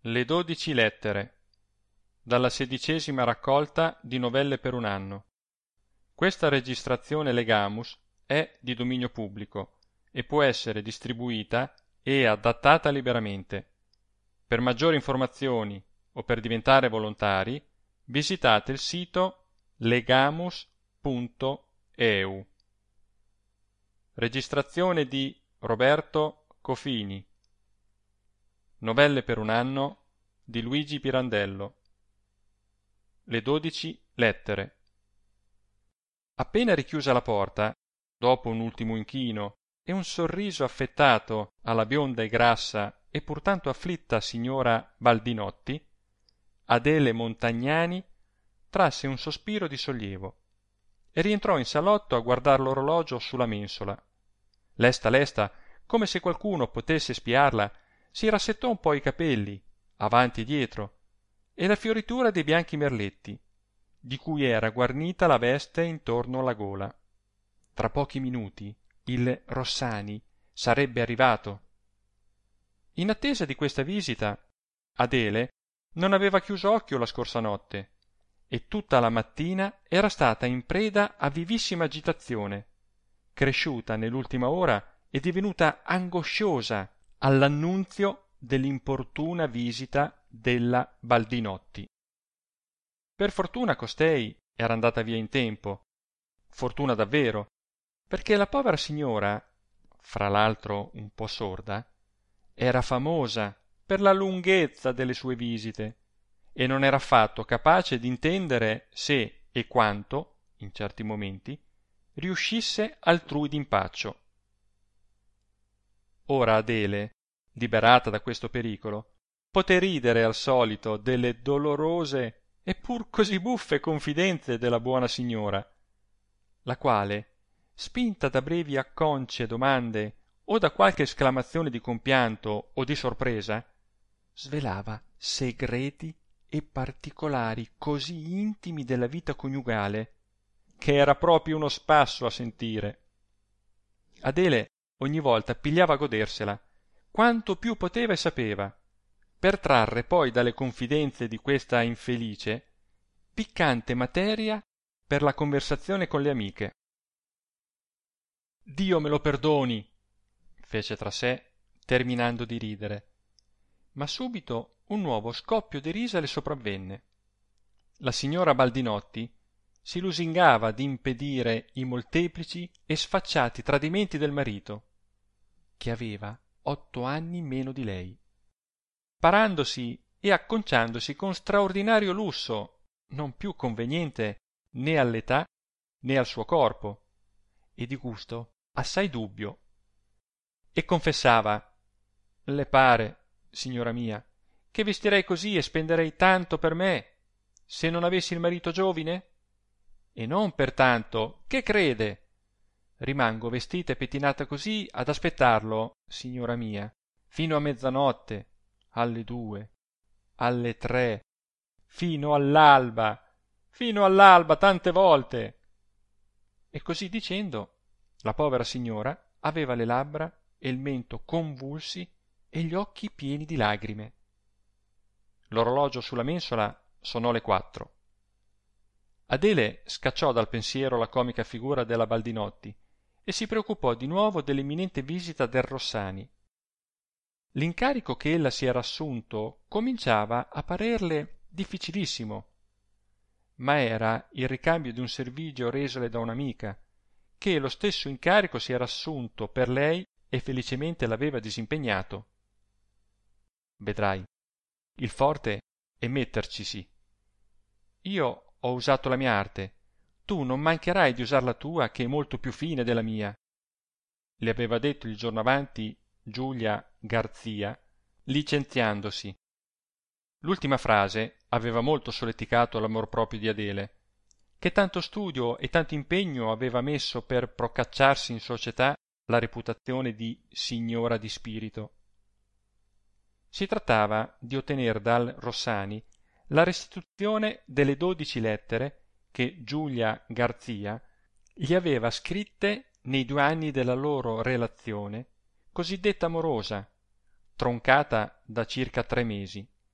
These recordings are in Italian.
Le 12 lettere, dalla 16ª raccolta di novelle per un anno. Questa registrazione Legamus è di dominio pubblico e può essere distribuita e adattata liberamente. Per maggiori informazioni o per diventare volontari, visitate il sito legamus.eu. Registrazione di Roberto Cofini. Novelle per un anno di Luigi Pirandello. Le 12 lettere. Appena richiusa la porta, dopo un ultimo inchino e un sorriso affettato alla bionda e grassa e pur tanto afflitta signora Baldinotti, Adele Montagnani trasse un sospiro di sollievo e rientrò in salotto a guardar l'orologio su la mensola. Lesta lesta, come se qualcuno potesse spiarla, si rassettò un po i capelli, avanti e dietro, e la fioritura dei bianchi merletti, di cui era guarnita la veste intorno alla gola. Tra pochi minuti il Rossani sarebbe arrivato. In attesa di questa visita, Adele non aveva chiuso occhio la scorsa notte e tutta la mattina era stata in preda a vivissima agitazione, cresciuta nell'ultima ora e divenuta angosciosa all'annunzio dell'importuna visita della Baldinotti. Per fortuna costei era andata via in tempo, fortuna davvero, perché la povera signora, fra l'altro un po' sorda, era famosa per la lunghezza delle sue visite e non era affatto capace d'intendere se e quanto, in certi momenti, riuscisse altrui d'impaccio. Ora Adele, liberata da questo pericolo, poté ridere al solito delle dolorose e pur così buffe confidenze della buona signora, la quale, spinta da brevi acconcie domande o da qualche esclamazione di compianto o di sorpresa, svelava segreti e particolari così intimi della vita coniugale che era proprio uno spasso a sentire. Adele ogni volta pigliava a godersela quanto più poteva e sapeva, per trarre poi dalle confidenze di questa infelice piccante materia per la conversazione con le amiche. Dio me lo perdoni, fece tra sé, terminando di ridere, ma subito un nuovo scoppio di risa le sopravvenne. La signora Baldinotti si lusingava d'impedire i molteplici e sfacciati tradimenti del marito, che aveva 8 anni meno di lei, parandosi e acconciandosi con straordinario lusso, non più conveniente né all'età né al suo corpo, e di gusto assai dubbio, e confessava: le pare, signora mia, che vestirei così e spenderei tanto per me, se non avessi il marito giovine? E non per tanto, che crede? Rimango vestita e pettinata così ad aspettarlo, signora mia, fino a mezzanotte, alle 2, alle 3, fino all'alba tante volte. E così dicendo, la povera signora aveva le labbra e il mento convulsi e gli occhi pieni di lagrime. L'orologio sulla mensola sonò le 4. Adele scacciò dal pensiero la comica figura della Baldinotti e si preoccupò di nuovo dell'imminente visita del Rossani. L'incarico che ella si era assunto cominciava a parerle difficilissimo, ma era il ricambio di un servigio resole da un'amica, che lo stesso incarico si era assunto per lei e felicemente l'aveva disimpegnato. Vedrai, il forte è mettercisi. Io ho usato la mia arte, tu non mancherai di usar la tua, che è molto più fine della mia, le aveva detto il giorno avanti Giulia Garzia, licenziandosi. L'ultima frase aveva molto solleticato l'amor proprio di Adele, che tanto studio e tanto impegno aveva messo per procacciarsi in società la reputazione di signora di spirito. Si trattava di ottener dal Rossani la restituzione delle 12 lettere che Giulia Garzia gli aveva scritte nei 2 anni della loro relazione cosiddetta amorosa, troncata da circa 3 mesi.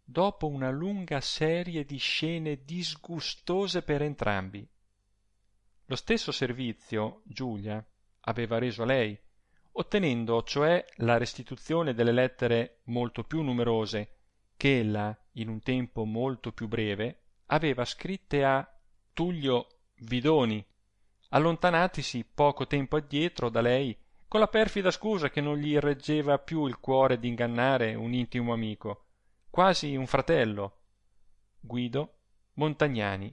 dopo una lunga serie di scene disgustose per entrambi. Lo stesso servizio Giulia aveva reso a lei, ottenendo cioè la restituzione delle lettere molto più numerose che ella in un tempo molto più breve aveva scritte a Tullio Vidoni, allontanatisi poco tempo addietro da lei con la perfida scusa che non gli reggeva più il cuore d'ingannare un intimo amico, quasi un fratello, Guido Montagnani.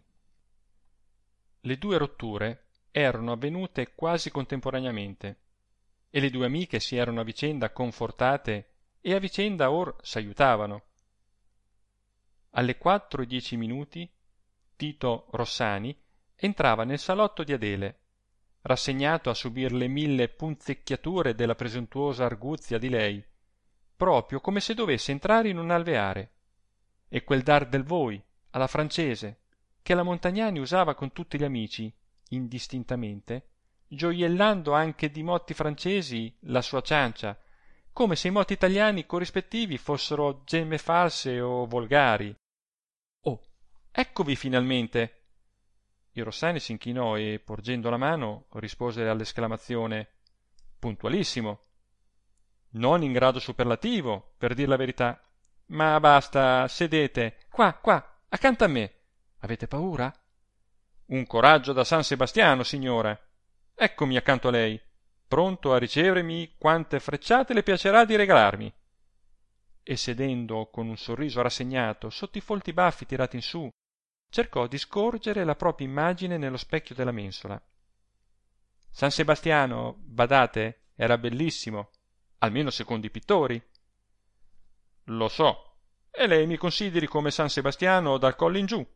Le due rotture erano avvenute quasi contemporaneamente e le due amiche si erano a vicenda confortate e a vicenda or s'aiutavano. Alle 4:10 Tito Rossani entrava nel salotto di Adele, rassegnato a subir le 1000 punzecchiature della presuntuosa arguzia di lei, proprio come se dovesse entrare in un alveare, e quel dar del voi alla francese che la Montagnani usava con tutti gli amici indistintamente, gioiellando anche di motti francesi la sua ciancia, come se i motti italiani corrispettivi fossero gemme false o volgari. Oh, eccovi finalmente! Il Rossani s'inchinò e, porgendo la mano, rispose all'esclamazione puntualissimo. Non in grado superlativo, per dir la verità. Ma basta, sedete, qua, accanto a me. Avete paura? Un coraggio da San Sebastiano, signora. Eccomi accanto a lei, pronto a ricevermi quante frecciate le piacerà di regalarmi. E sedendo con un sorriso rassegnato sotto i folti baffi tirati in su, cercò di scorgere la propria immagine nello specchio della mensola. San Sebastiano, badate, era bellissimo, almeno secondo i pittori. Lo so, e lei mi consideri come San Sebastiano dal collo in giù.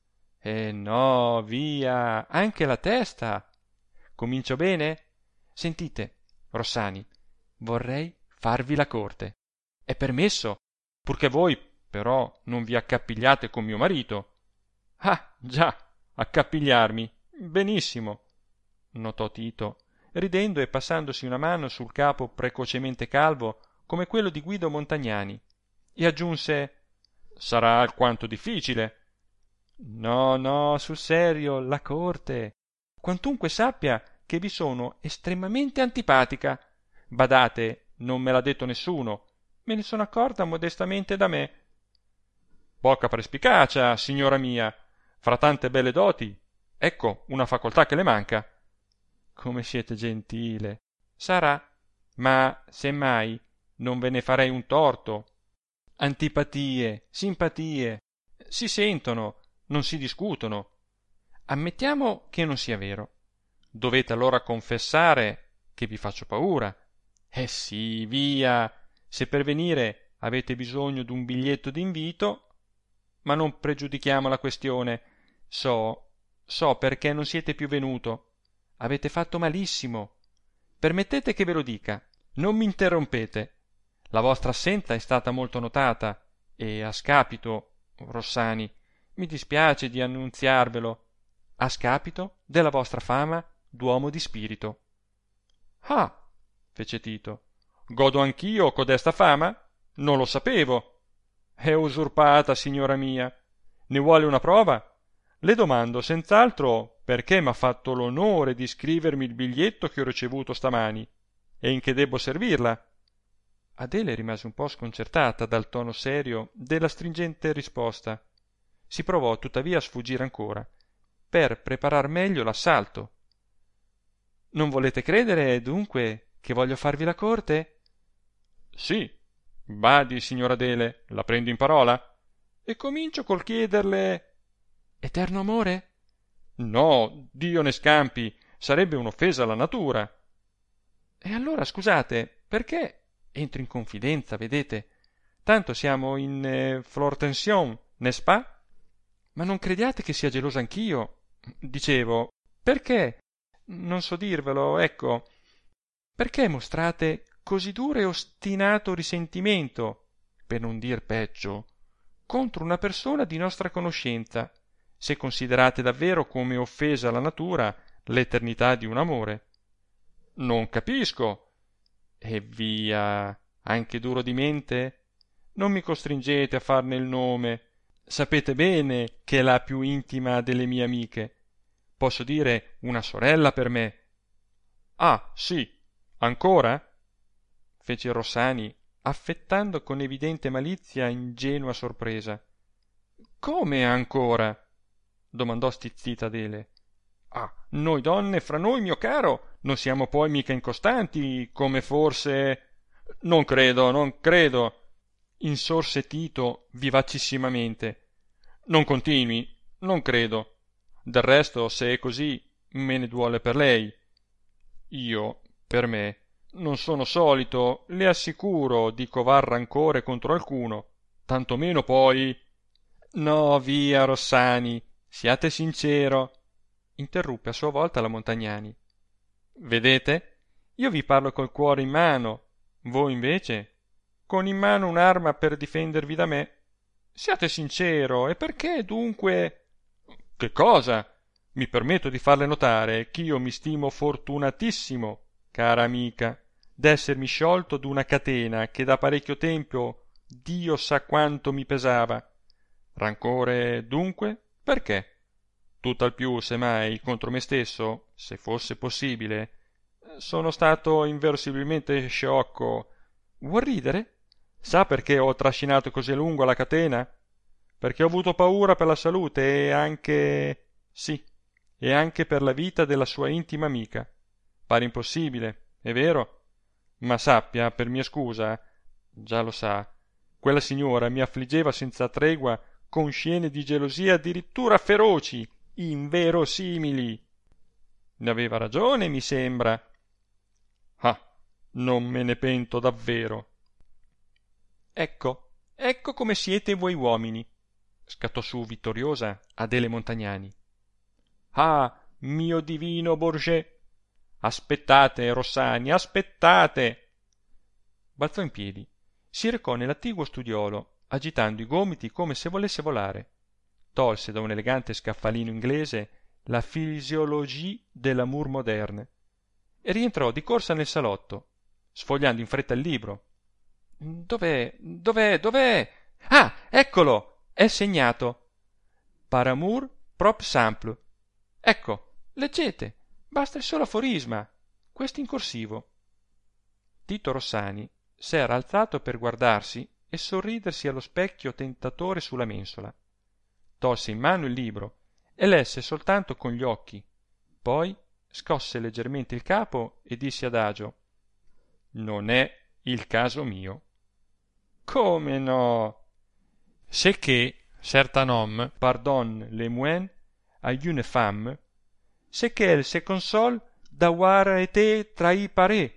No, via, anche la testa. Comincio bene? Sentite, Rossani, vorrei farvi la corte. È permesso, purché voi però non vi accapigliate con mio marito. Ah, già, accapigliarmi. Benissimo, notò Tito, ridendo e passandosi una mano sul capo precocemente calvo come quello di Guido Montagnani, e aggiunse sarà alquanto difficile. No, sul serio, la corte. Quantunque sappia che vi sono estremamente antipatica. Badate, non me l'ha detto nessuno, me ne sono accorta modestamente da me. Poca perspicacia, signora mia, fra tante belle doti, ecco una facoltà che le manca. Come siete gentile. Sarà, ma se mai non ve ne farei un torto. Antipatie, simpatie, si sentono, non si discutono. Ammettiamo che non sia vero. Dovete allora confessare che vi faccio paura. Sì, via, se per venire avete bisogno d'un biglietto d'invito, ma non pregiudichiamo la questione. So perché non siete più venuto. Avete fatto malissimo. Permettete che ve lo dica. Non mi interrompete. La vostra assenza è stata molto notata e a scapito, Rossani, mi dispiace di annunziarvelo, a scapito della vostra fama d'uomo di spirito. Ah, fece Tito, godo anch'io codesta fama? Non lo sapevo. È usurpata, signora mia. Ne vuole una prova? Le domando senz'altro perché m'ha fatto l'onore di scrivermi il biglietto che ho ricevuto stamani e in che debbo servirla. Adele rimase un po sconcertata dal tono serio della stringente risposta. Si provò tuttavia a sfuggire ancora, per preparar meglio l'assalto. Non volete credere, dunque, che voglio farvi la corte? Sì, badi, signora Adele, la prendo in parola? E comincio col chiederle... Eterno amore? No, Dio ne scampi, sarebbe un'offesa alla natura. E allora scusate, perché entro in confidenza, vedete? Tanto siamo in flirtation, n'est-ce pas? Ma non crediate che sia gelosa anch'io. Dicevo, perché? Non so dirvelo, ecco. Perché mostrate così duro e ostinato risentimento, per non dir peggio, contro una persona di nostra conoscenza, se considerate davvero come offesa alla natura l'eternità di un amore? Non capisco. E via, anche duro di mente? non mi costringete a farne il nome. Sapete bene che è la più intima delle mie amiche. Posso dire una sorella per me. Ah, sì, ancora? Fece il Rossani, affettando con evidente malizia ingenua sorpresa. Come ancora? Domandò stizzita Adele. Ah, noi donne fra noi, mio caro, non siamo poi mica incostanti, come forse... Non credo, non credo, insorse Tito vivacissimamente. Non continui, non credo. Del resto, se è così, me ne duole per lei. Io, per me, non sono solito, le assicuro, di covar rancore contro alcuno, tanto meno poi... No, via, Rossani, siate sincero, interruppe a sua volta la Montagnani. Vedete? Io vi parlo col cuore in mano, voi invece con in mano un'arma per difendervi da me. Siate sincero, e perché dunque... Che cosa? Mi permetto di farle notare ch'io mi stimo fortunatissimo, cara amica, d'essermi sciolto d'una catena che da parecchio tempo Dio sa quanto mi pesava. Rancore, dunque, perché? Tutt'al più, se mai, contro me stesso, se fosse possibile. Sono stato inverosimilmente sciocco. Vuol ridere? Sa perché ho trascinato così a lungo la catena? Perché ho avuto paura per la salute e anche... sì, e anche per la vita della sua intima amica. Pare impossibile, è vero? Ma sappia, per mia scusa, già lo sa, quella signora mi affliggeva senza tregua con scene di gelosia addirittura feroci, inverosimili. Ne aveva ragione, mi sembra. Ah, non me ne pento davvero. Ecco, ecco come siete voi uomini, scattò su vittoriosa Adele Montagnani. Ah, mio divino Bourget, aspettate, Rossani, aspettate. Balzò in piedi, si recò nell'attiguo studiolo, agitando i gomiti come se volesse volare. Tolse da un elegante scaffalino inglese la fisiologie dell'amour moderne e rientrò di corsa nel salotto, sfogliando in fretta il libro. Dov'è? Dov'è? Dov'è? Ah, eccolo! È segnato. Par amour prop simple. Ecco, leggete. Basta il solo aforisma. Questo in corsivo. Tito Rossani s'era alzato per guardarsi e sorridersi allo specchio tentatore sulla mensola. Tolse in mano il libro e lesse soltanto con gli occhi. Poi scosse leggermente il capo e disse adagio: non è il caso mio. Come no? C'est que certain homme pardonne les moines à une femme, c'est qu'elle se console d'avoir été trahi par eux.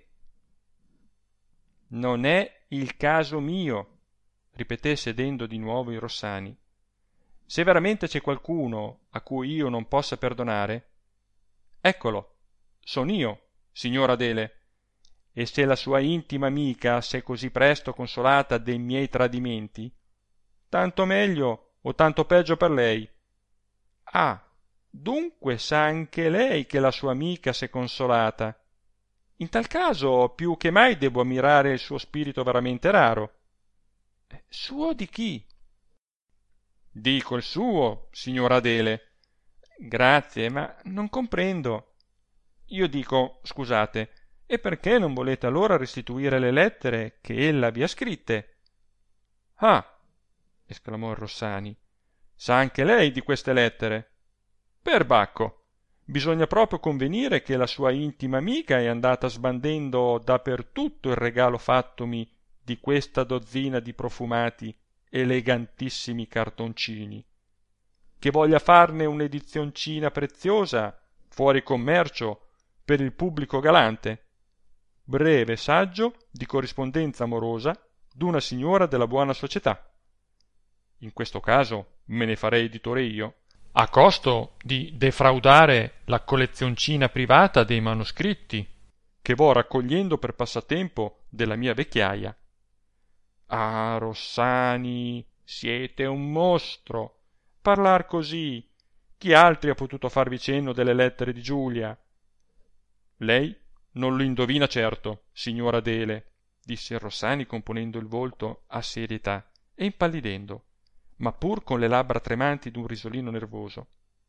Non è il caso mio, ripeté sedendo di nuovo il Rossani. Se veramente c'è qualcuno a cui io non possa perdonare, eccolo, son io, signora Adele. E se la sua intima amica s'è così presto consolata dei miei tradimenti, tanto meglio o tanto peggio per lei. Ah, dunque sa anche lei che la sua amica s'è consolata. In tal caso più che mai debbo ammirare il suo spirito veramente raro. Suo di chi? Dico il suo, signora Adele. Grazie, ma non comprendo. Io dico, scusate, e perché non volete allora restituire le lettere che ella vi ha scritte? Ah, esclamò il Rossani, sa anche lei di queste lettere? Perbacco, bisogna proprio convenire che la sua intima amica è andata sbandendo da per tutto il regalo fattomi di questa dozzina di profumati elegantissimi cartoncini. Che voglia farne un'edizioncina preziosa fuori commercio per il pubblico galante. Breve saggio di corrispondenza amorosa d'una signora della buona società. In questo caso me ne farei editore io, a costo di defraudare la collezioncina privata dei manoscritti che vo raccogliendo per passatempo della mia vecchiaia. Ah, Rossani, siete un mostro. Parlar così. Chi altri ha potuto farvi cenno delle lettere di Giulia? Lei non lo indovina certo, signora Adele, disse il Rossani componendo il volto a serietà. e impallidendo, ma pur con le labbra tremanti d'un risolino nervoso.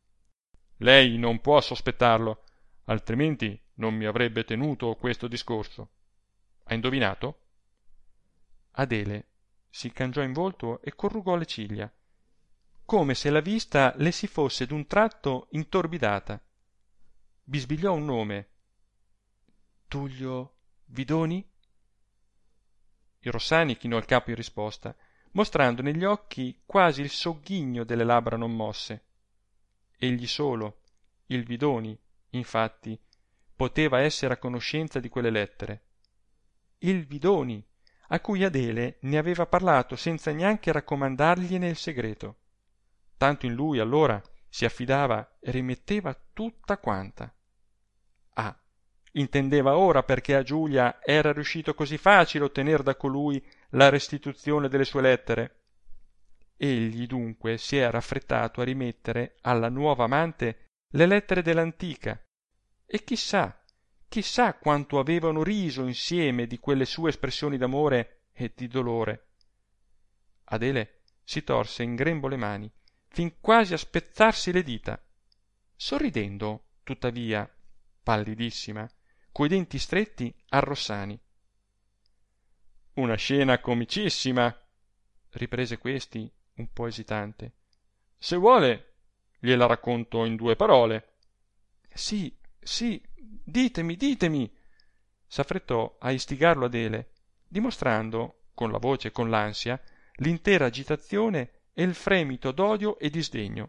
Lei non può sospettarlo, altrimenti non mi avrebbe tenuto questo discorso. Ha indovinato? Adele si cangiò in volto e corrugò le ciglia, come se la vista le si fosse d'un tratto intorbidata. Bisbigliò un nome. Tullio Vidoni? Il Rossani chinò il capo in risposta, mostrando negli occhi quasi il sogghigno delle labbra non mosse. Egli solo, il Vidoni, infatti, poteva essere a conoscenza di quelle lettere. Il Vidoni, a cui Adele ne aveva parlato senza neanche raccomandargliene il segreto. Tanto in lui allora si affidava e rimetteva tutta quanta. Ah, intendeva ora perché a Giulia era riuscito così facile ottener da colui la restituzione delle sue lettere. Egli dunque si era affrettato a rimettere alla nuova amante le lettere dell'antica, e chissà quanto avevano riso insieme di quelle sue espressioni d'amore e di dolore. Adele si torse in grembo le mani, fin quasi a spezzarsi le dita, sorridendo, tuttavia, pallidissima, coi denti stretti a Rossani. Una scena comicissima, riprese questi un po' esitante. Se vuole gliela racconto in 2 parole. Sì, ditemi, s'affrettò a istigarlo Adele, dimostrando, con la voce e con l'ansia, l'intera agitazione e il fremito d'odio e di sdegno.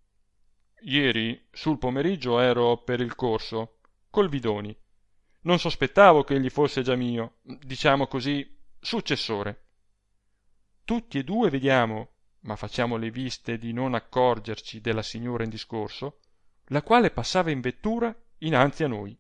Ieri sul pomeriggio ero per il corso col Vidoni. Non sospettavo che egli fosse già mio, diciamo così, successore. Tutti e 2 vediamo, ma facciamo le viste di non accorgerci della signora in discorso, la quale passava in vettura innanzi a noi.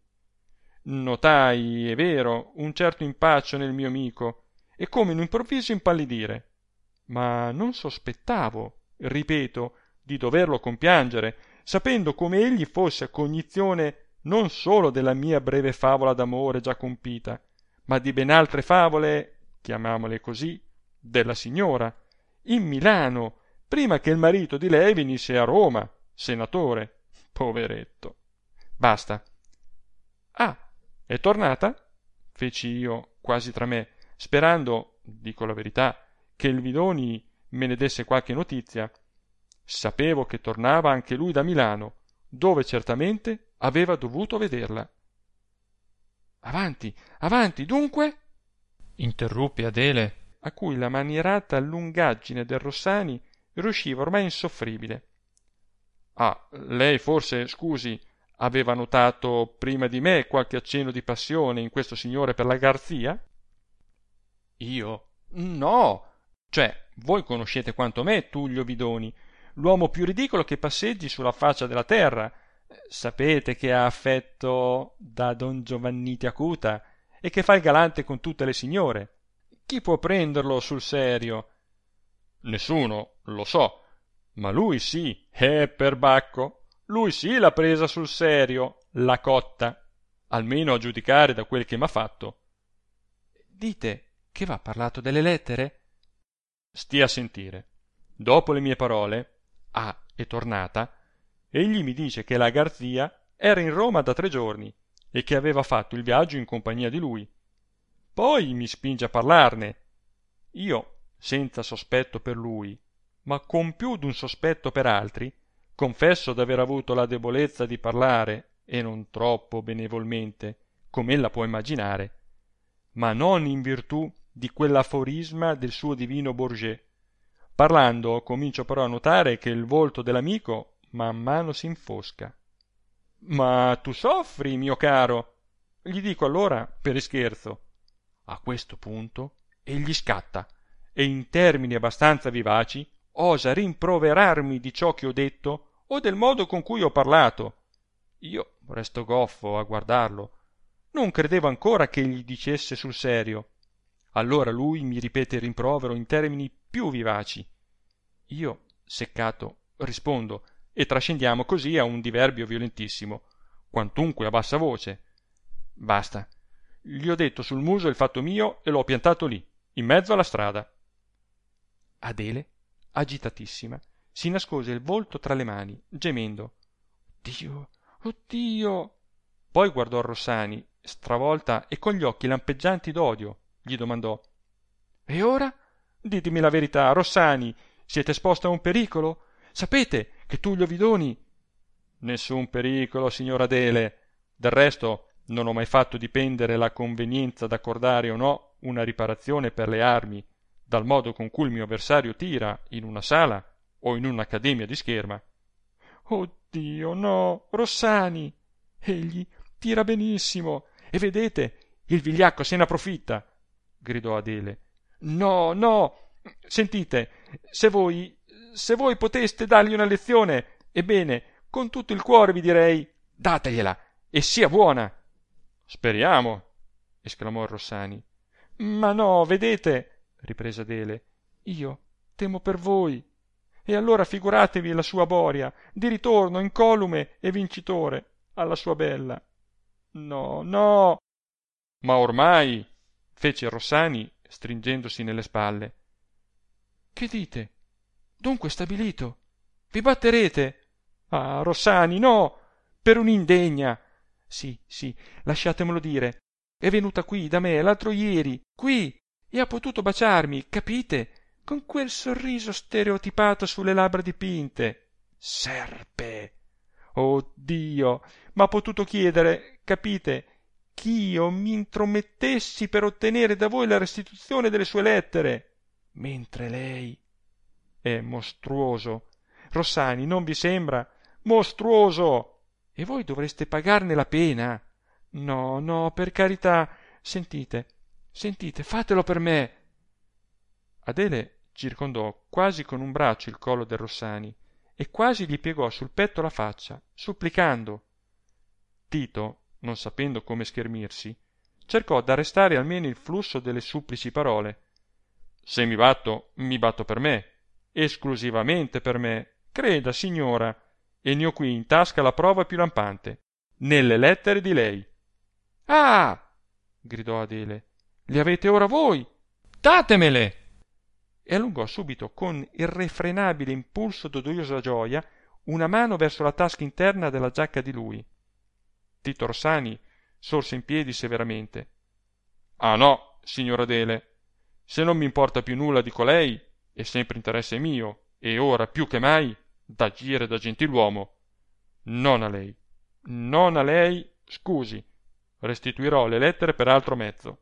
Notai, è vero, un certo impaccio nel mio amico e come un improvviso impallidire, ma non sospettavo, ripeto, di doverlo compiangere, sapendo come egli fosse a cognizione non solo della mia breve favola d'amore già compita, ma di ben altre favole, chiamiamole così, della signora, in Milano, prima che il marito di lei venisse a Roma, senatore. Poveretto. Basta. Ah, è tornata? Feci io quasi tra me, sperando, dico la verità, che il Vidoni me ne desse qualche notizia. Sapevo che tornava anche lui da Milano, dove certamente aveva dovuto vederla. Avanti, dunque? Interruppe Adele, a cui la manierata lungaggine del Rossani riusciva ormai insoffribile. Ah, lei forse, scusi, aveva notato prima di me qualche accenno di passione in questo signore per la Garzia? Io? No! Cioè, voi conoscete quanto me Tullio Vidoni, l'uomo più ridicolo che passeggi sulla faccia della terra. Sapete che ha affetto da don Giovanniti Acuta e che fa il galante con tutte le signore. Chi può prenderlo sul serio? Nessuno, lo so, ma lui sì, perbacco, lui sì l'ha presa sul serio, la cotta, almeno a giudicare da quel che m'ha fatto. Dite che v'ha parlato delle lettere? Stia a sentire. Dopo le mie parole, è tornata, egli mi dice che la Garzia era in Roma da 3 giorni e che aveva fatto il viaggio in compagnia di lui. Poi mi spinge a parlarne. Io, senza sospetto per lui, ma con più d'un sospetto per altri, confesso d'aver avuto la debolezza di parlare, e non troppo benevolmente, come ella può immaginare, ma non in virtù di quell'aforisma del suo divino Bourget. Parlando, comincio però a notare che il volto dell'amico man mano si infosca. Ma tu soffri, mio caro? Gli dico allora per ischerzo. A questo punto egli scatta e in termini abbastanza vivaci osa rimproverarmi di ciò che ho detto o del modo con cui ho parlato. Io resto goffo a guardarlo. Non credevo ancora che gli dicesse sul serio. Allora lui mi ripete il rimprovero in termini più vivaci. Io, seccato, rispondo e trascendiamo così a un diverbio violentissimo, quantunque a bassa voce. Basta. Gli ho detto sul muso il fatto mio e l'ho piantato lì, in mezzo alla strada. Adele, agitatissima, si nascose il volto tra le mani, gemendo: Dio, oh Dio! Poi guardò il Rossani, stravolta e con gli occhi lampeggianti d'odio, gli domandò: e ora? Ditemi la verità, Rossani, siete esposto a un pericolo? Sapete che Tullio Vidoni... Nessun pericolo, signora Adele. Del resto non ho mai fatto dipendere la convenienza d'accordare o no una riparazione per le armi dal modo con cui il mio avversario tira in una sala o in un'accademia di scherma. Oh Dio, no, Rossani! Egli tira benissimo e vedete, il vigliacco se ne approfitta, gridò Adele. No, no, sentite, se voi poteste dargli una lezione, ebbene, con tutto il cuore vi direi, dategliela e sia buona. Speriamo, esclamò il Rossani. Ma no, vedete, riprese Adele, io temo per voi. E allora figuratevi la sua boria, di ritorno incolume e vincitore, alla sua bella. No, no. Ma ormai, fece il Rossani, stringendosi nelle spalle. Che dite? Dunque stabilito? Vi batterete? Ah, Rossani, no, per un'indegna. Sì, sì, lasciatemelo dire. È venuta qui da me l'altro ieri, qui, e ha potuto baciarmi, capite? Con quel sorriso stereotipato sulle labbra dipinte. Serpe! Oh Dio! M'ha potuto chiedere, capite, ch'io mi intromettessi per ottenere da voi la restituzione delle sue lettere, mentre lei è mostruoso. Rossani, non vi sembra? Mostruoso! E voi dovreste pagarne la pena. No, no, per carità, sentite, sentite, fatelo per me. Adele circondò quasi con un braccio il collo del Rossani e quasi gli piegò sul petto la faccia, supplicando. Tito, non sapendo come schermirsi, cercò d'arrestare almeno il flusso delle supplici parole. Se mi batto per me, esclusivamente per me, creda, signora, e ne ho qui in tasca la prova più lampante, nelle lettere di lei. Ah! Gridò Adele, le avete ora voi? Datemele! E allungò subito con irrefrenabile impulso d'odiosa gioia una mano verso la tasca interna della giacca di lui. Tito Rossani sorse in piedi severamente. Ah no, signora Adele, se non mi importa più nulla di colei, è sempre interesse mio, e ora più che mai, d'agire da gentiluomo. Non a lei, scusi, restituirò le lettere per altro mezzo.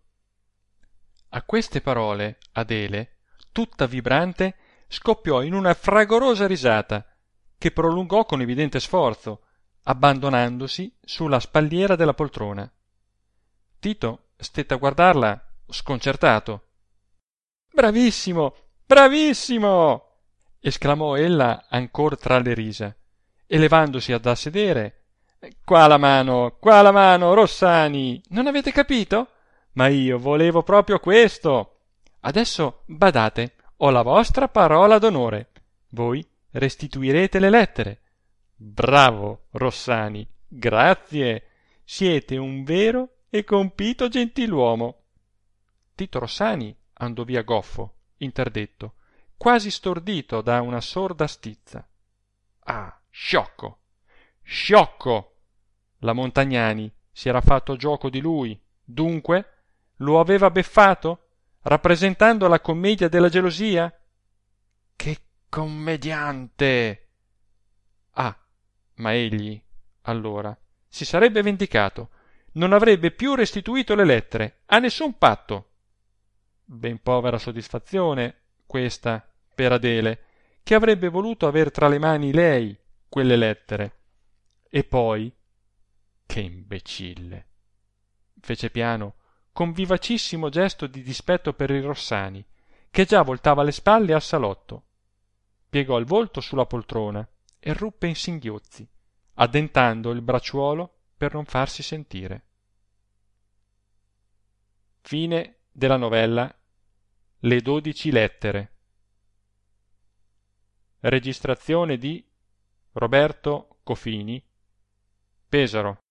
A queste parole Adele, tutta vibrante, scoppiò in una fragorosa risata, che prolungò con evidente sforzo, abbandonandosi su la spalliera della poltrona. Tito stette a guardarla sconcertato. Bravissimo, bravissimo! Esclamò ella ancor tra le risa, e levandosi da sedere. Qua la mano, Rossani! Non avete capito? Ma io volevo proprio questo. Adesso badate, ho la vostra parola d'onore. Voi restituirete le lettere. Bravo, Rossani, grazie. Siete un vero e compito gentiluomo. Tito Rossani andò via goffo, interdetto, quasi stordito da una sorda stizza. Ah, sciocco! Sciocco! La Montagnani si era fatto gioco di lui, dunque lo aveva beffato, rappresentando la commedia della gelosia? Che commediante! Ah, ma egli, allora, si sarebbe vendicato, non avrebbe più restituito le lettere a nessun patto. Ben povera soddisfazione questa per Adele, che avrebbe voluto aver tra le mani lei quelle lettere. E poi, che imbecille! Fece piano, con vivacissimo gesto di dispetto per il Rossani, che già voltava le spalle al salotto. Piegò il volto sulla poltrona e ruppe in singhiozzi, addentando il bracciuolo per non farsi sentire. Fine della novella Le 12 lettere. Registrazione di Roberto Cofini, Pesaro.